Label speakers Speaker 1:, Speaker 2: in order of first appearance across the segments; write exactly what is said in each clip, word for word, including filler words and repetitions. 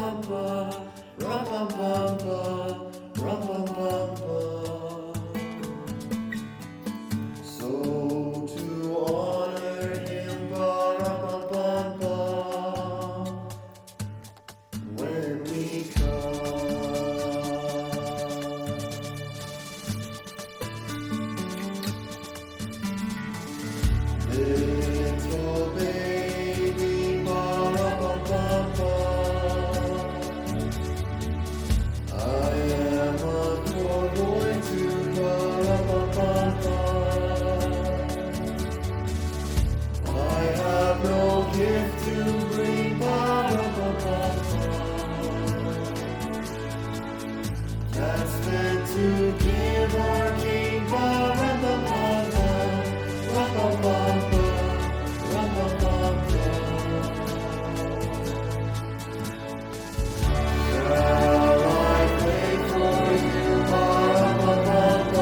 Speaker 1: So to honor him, ba-ra-ba-ba-ba, when we come. Little baby, ba-ra-ba-ba-ba, I am a poor boy too, ba-ra-ba-ba-ba. I have no gift to bring, ba-ra-ba-ba-ba, that's fit to give our King, ba-ra-ba-ba-ba, ra-ba-ba-ba, ra-ba-ba-ba. Shall I play for you, ba-ra-ba-ba-ba?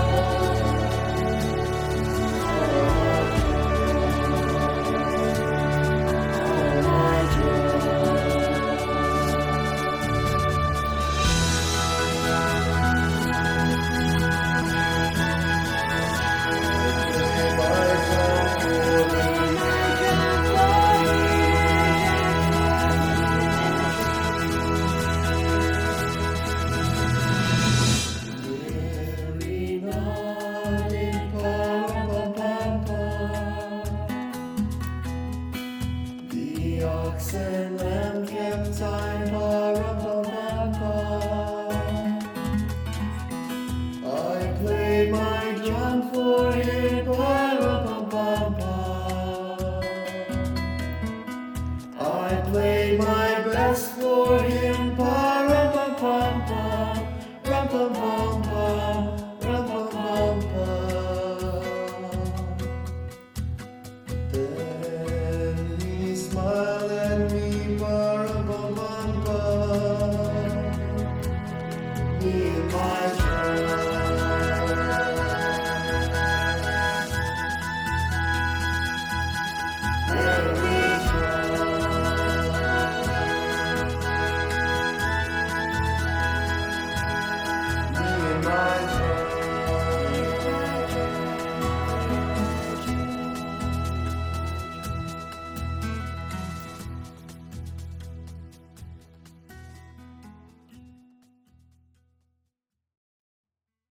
Speaker 1: The ox and lamb kept time, ba-ra-ba-ba-ba. I played my drum for him, ba-ra-ba-ba-ba. I played my best for him.